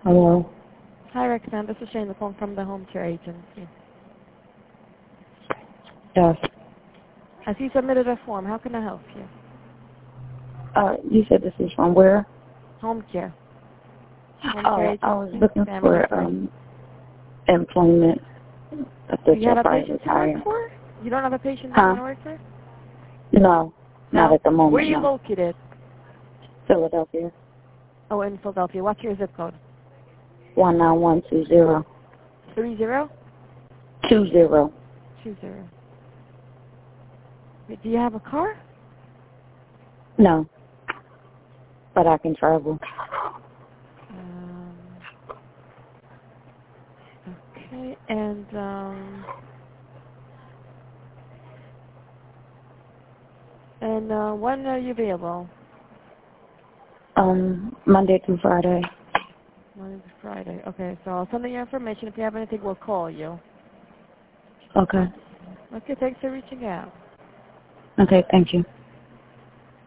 Hello. Hi, Roxanne. This is Shane, the phone from the home care agency. Yes. As you submitted a form, how can I help you? You said this is from where? Home care. I was looking for employment. Do you have a patient to work for? You don't have a patient that you want to work for? No, not at the moment. Where are you located? Philadelphia. Oh, in Philadelphia. What's your zip code? 19120. 30? 20. 20. Wait, do you have a car? No, but I can travel. Okay, and when are you available? Monday through Friday. Monday to Friday. Okay, so I'll send you your information. If you have anything, we'll call you. Okay. Okay, thanks for reaching out. Okay, thank you.